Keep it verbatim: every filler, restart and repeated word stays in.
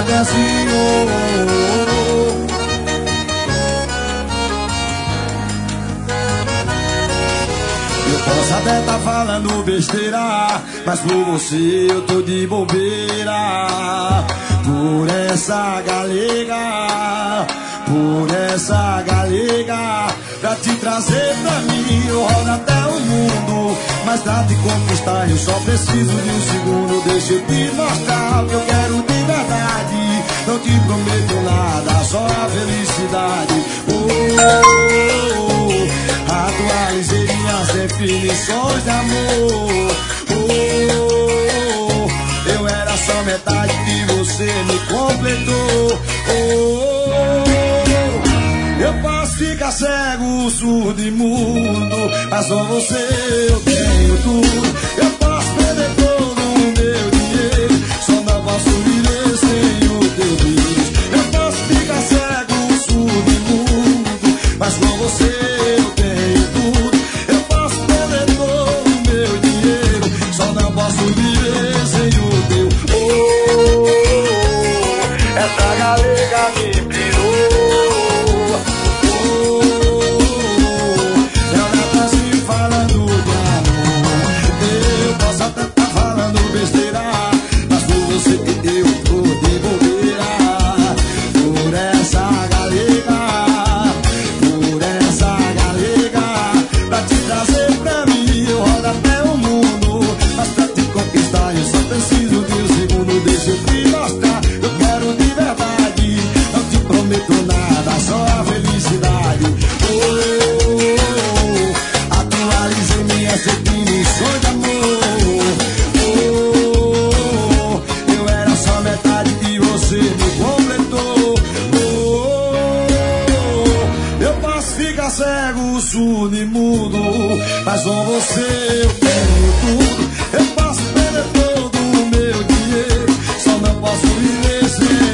até assim, oh, oh, oh. Eu posso até tá falando besteira, mas por você eu tô de bobeira. Por essa galega, por essa galega, pra te trazer pra mim eu rodo até o mundo. Mas pra te conquistar eu só preciso de um segundo. Deixa eu te mostrar o que eu quero de verdade. Não te prometo nada, só a felicidade. Oh, oh, oh. Atualizei minhas definições de amor. Oh, oh, eu era só metade que você me completou. Oh, oh, eu posso ficar cego, surdo e mudo, mas só você eu tenho tudo. Eu posso perder todo o meu dinheiro, só não posso viver sem o teu beijo. Eu posso ficar cego, surdo e mudo, mas com você eu tenho tudo. Eu posso perder todo o meu dinheiro, só não posso viver sem o teu. Oh, oh, oh, essa galega me pirou. Oh, oh, ela tá se falando de amor. Eu posso até tá falando besteira, mas por você eu tô de bobeira. Por essa galega, por essa galega, pra te trazer pra mim eu rodo até o mundo. Mas pra te conquistar eu só preciso de um segundo. Deixa eu te mostrar, eu quero de verdade. Não te prometo nada, só a felicidade. Oh, oh, oh, atualizei minhas definições de amor. Oh, oh, eu era só metade que você me completou. Oh, oh, eu posso ficar cego, surdo e mudo, mas com você eu tenho tudo. Eu posso perder todo o meu dinheiro, só não posso viver sem